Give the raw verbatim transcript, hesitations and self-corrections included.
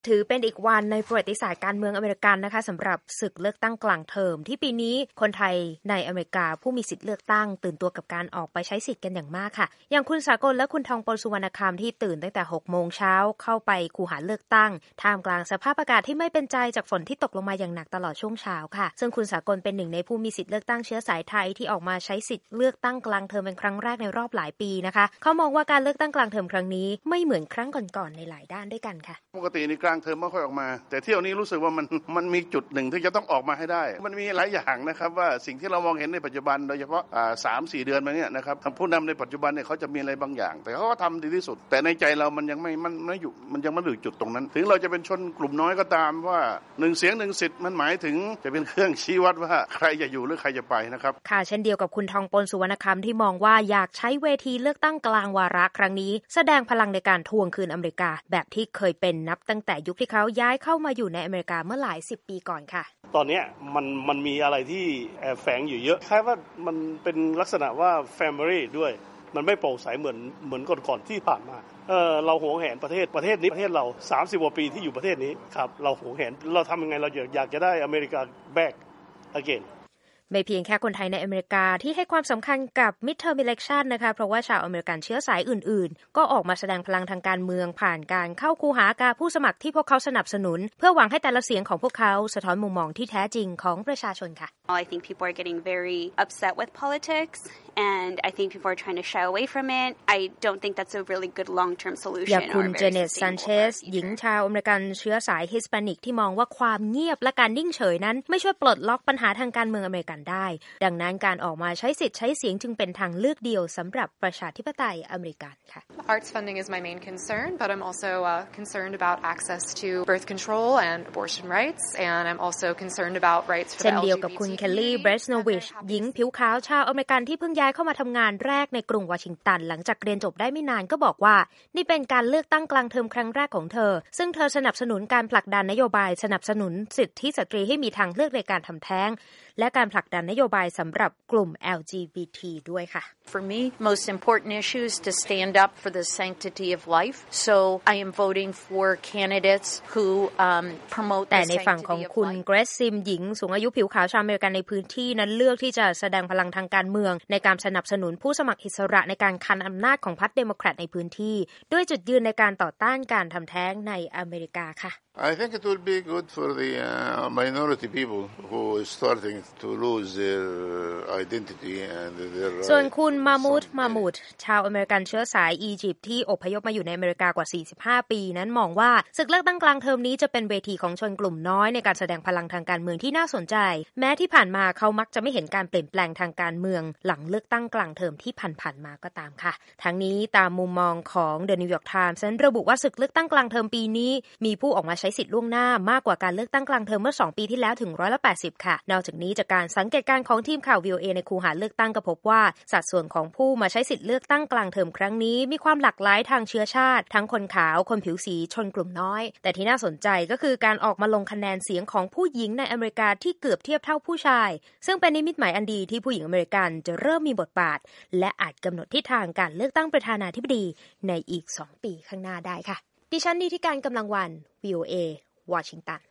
ถือเป็นอีกวันในประวัติศาสตร์การเมืองอเมริกันนะคะสำหรับศึกเลือกตั้งกลางเทอมที่ปีนี้คนไทยในอเมริกาผู้มีสิทธิ์เลือกตั้งตื่นตัวกับการออกไปใช้สิทธิ์กันอย่างมากค่ะอย่างคุณสากลและคุณทองปลสุวรรณคำที่ตื่นตั้งแต่หกโมงเช้าเข้าไปคูหาเลือกตั้งท่ามกลางสภาพอากาศที่ไม่เป็นใจจากฝนที่ตกลงมาอย่างหนักตลอดช่วงเช้าค่ะซึ่งคุณสากลเป็นหนึ่งในผู้มีสิทธิ์เลือกตั้งเชื้อสายไทยที่ออกมาใช้สิทธิ์เลือกตั้งกลางเทอมเป็นครั้งแรกในรอบหลายปีนะคะเขามองว่าการเลือกตั้งกลางเทอมครั้งนี้ไม่เหมือนครั้งก่อนๆในหลายด้านด้วยกันค่ะปกติในกลางเทอมไม่ค่อยออกมาแต่เที่ยวนี้รู้สึกว่ามันมันมีจุดหนึ่งที่จะต้องออกมาให้ได้มันมีหลายอย่างนะครับว่าสิ่งที่เรามองเห็นในปัจจุบันโดยเฉพาะอ่า สามสี่ เดือนมาเนี่ยนะครับผู้นำในปัจจุบันเนี่ยเขาจะมีอะไรบางอย่างแต่เขาก็ทำดีที่สุดแต่ในใจเรามันยังไม่มันไม่อยู่มันยังไม่ถึงจุดตรงนั้นถึงเราจะเป็นชนกลุ่มน้อยก็ตามว่าหนึ่งเสียงหนึ่งสิทธิ์มันหมายถึงจะเป็นเครื่องชี้วัดว่าใครจะอยู่หรือใครจะไปนะครับค่ะเช่นเดียวกับคุณทองปลสุวรรณคำที่มองว่าอยากใช้เวทีเลือกตั้งกลางวาระครั้งนี้แสดงพลังในการทวงคืนอเมริกาแบบที่เคยเป็นนับตั้งแต่ยุคที่เขาย้ายเข้ามาอยู่ในอเมริกาเมื่อหลายสิบปีก่อนค่ะตอนนี้มันมันมีอะไรที่แอบแฝงอยู่เยอะคล้ายว่ามันเป็นลักษณะว่า family ด้วยมันไม่โปร่งใสเหมือนเหมือนก่อนๆที่ผ่านมาเออเราหวงแหนประเทศประเทศนี้ประเทศเราสามสิบกว่าปีที่อยู่ประเทศนี้ครับเราหวงแหนเราทำยังไงเราอยากจะได้อเมริกา back again ไม่เพียงแค่คนไทยในอเมริกาที่ให้ความสำคัญกับ midterm election นะคะเพราะว่าชาวอเมริกันเชื้อสายอื่นๆก็ออกมาแสดงพลังทางการเมืองผ่านการเข้าคูหากาผู้สมัครที่พวกเขาสนับสนุนเพื่อหวังให้แต่ละเสียงของพวกเขาสะท้อนมุมมองที่แท้จริงของประชาชนค่ะ I think people are getting very upset with politics and I think people are trying to shy away from it. I don't think that's a really good long-term solution อย่างคุณเจเนตซันเชสหญิงชาวอเมริกันเชื้อสายฮิสแปนิกที่มองว่าความเงียบและการนิ่งเฉยนั้นไม่ช่วยปลดล็อกปัญหาทางการเมืองอเมริกันได้ดังนั้นการออกมาใช้สิทธิ์ใช้เสียงจึงเป็นทางเลือกเดียวสำหรับประชาธิปไตยอเมริกันค่ะ Arts funding is my main concern, but I'm also uh, concerned about access to birth control and abortion rights, and I'm also concerned about rights for the เช่นเดียวกับคุณเคลลี่เบรสโนวิชหญิงผิวขาวชาวอเมริกันที่เพิ่งย้ายเข้ามาทำงานแรกในกรุงวอชิงตันหลังจากเรียนจบได้ไม่นานก็บอกว่านี่เป็นการเลือกตั้งกลางเทอมครั้งแรกของเธอซึ่งเธอสนับสนุนการผลักดันนโยบายสนับสนุนสิทธิสตรีให้มีทางเลือกในการทำแท้งและการผลักดันนโยบายสำหรับกลุ่ม แอล จี บี ที ด้วยค่ะ For me, most important issue is to stand up for the sanctity of life. So I am voting for candidates who um, promote the แต่ในฝั่ง sanctity ของ of คุณ life. เกรซซิมหญิงสูงอายุผิวขาวชาวอเมริกันในพื้นที่นั้นเลือกที่จะแสดงพลังทางการเมืองในการสนับสนุนผู้สมัครอิสระในการคันอำนาจของพรรคเดโมแครตในพื้นที่ด้วยจุดยืนในการต่อต้านการทำแท้งในอเมริกาค่ะ I think it will be good for the uh, minority people who are starting to lose their identity and their ส่วนคุณมามูดมามูดชาวอเมริกันเชื้อสายอียิปต์ที่อพยพมาอยู่ในอเมริกากว่าสี่สิบห้าปีนั้นมองว่าศึกเลือกตั้งกลางเทอมนี้จะเป็นเวทีของชนกลุ่มน้อยในการแสดงพลังทางการเมืองที่น่าสนใจแม้ที่ผ่านมาเขามักจะไม่เห็นการเปลี่ยนแปลงทางการเมืองหลังเลือกตั้งกลางเทอมที่ผ่านๆมาก็ตามค่ะทั้งนี้ตามมุมมองของ The New York Times นั้นระบุว่าศึกเลือกตั้งกลางเทอมปีนี้มีผู้ออกมาใช้สิทธิ์ล่วงหน้ามากกว่าการเลือกตั้งกลางเทอมเมื่อสองปีที่แล้วถึงร้อยละแปดสิบค่ะนอกจากนี้จากการสังเกตการณ์ของทีมข่าว วี โอ เอ ในคูหาเลือกตั้งก็พบว่าสัดส่วนของผู้มาใช้สิทธิ์เลือกตั้งกลางเทอมครั้งนี้มีความหลากหลายทางเชื้อชาติทั้งคนขาวคนผิวสีชนกลุ่มน้อยแต่ที่น่าสนใจก็คือการออกมาลงคะแนนเสียงของผู้หญิงในอเมริกาที่เกือบเทียบเท่าผู้ชายซึ่งเป็นนิมิตหมายอันดีที่ผู้หญิงอเมริกันจะเริ่มมีบทบาทและอาจกำหนดทิศทางการเลือกตั้งประธานาธิบดีในอีกสองปีข้างหน้าได้ค่ะดิฉันนิติการกำลังวัน วี โอ เอ วอชิงตัน